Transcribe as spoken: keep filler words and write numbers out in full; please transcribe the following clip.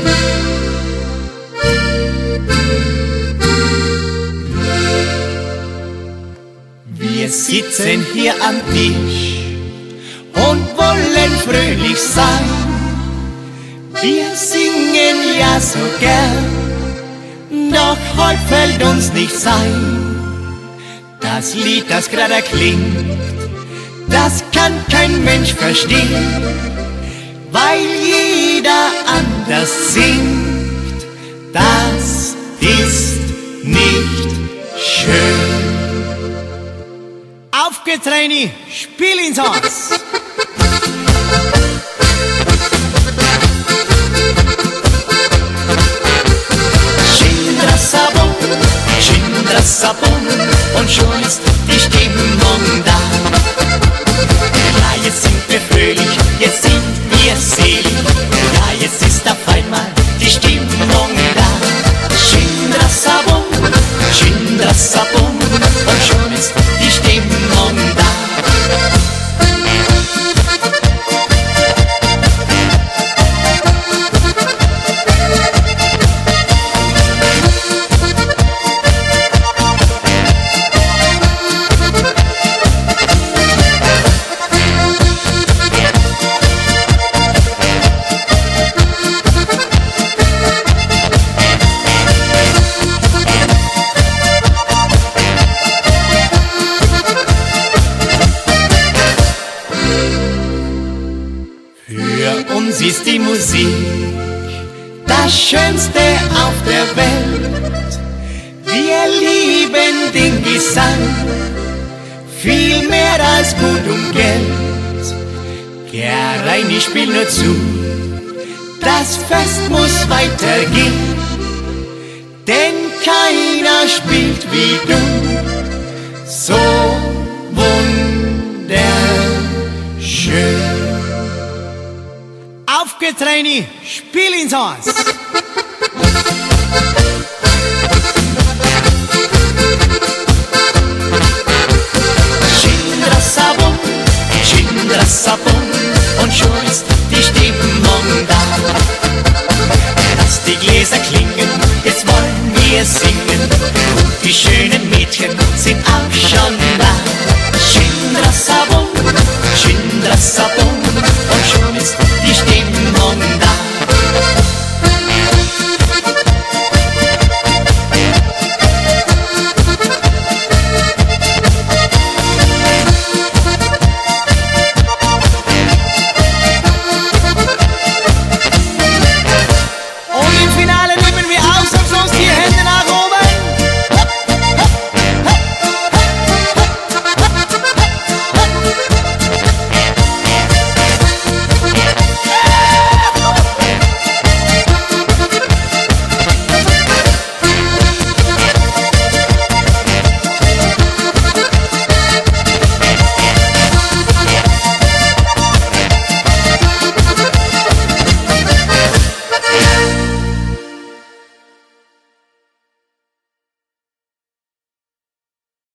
Wir sitzen hier am Tisch und wollen fröhlich sein. Wir singen ja so gern, doch heute fällt uns nichts ein. Das Lied, das gerade klingt, das kann kein Mensch verstehen, weil jeder anders singt. Das ist nicht schön. Auf geht's, Reini, spiel ins Haus! Schindrassabum, Schindrassabum, und schon ist die Stimmung da. Ja, jetzt sind wir fröhlich, jetzt sind wir selig. Ja, jetzt ist auf einmal die Stimmung da. Schindrassabum, Schindrassabum, und schon ist die Stimmung da. Für uns ist die Musik das Schönste auf der Welt. Wir lieben den Gesang viel mehr als Gut und Geld. Geh rein, ich spiel nur zu, das Fest muss weitergehen, denn keiner spielt wie du, so wunderschön. Auf geht's, Reini, spiel ins Haus!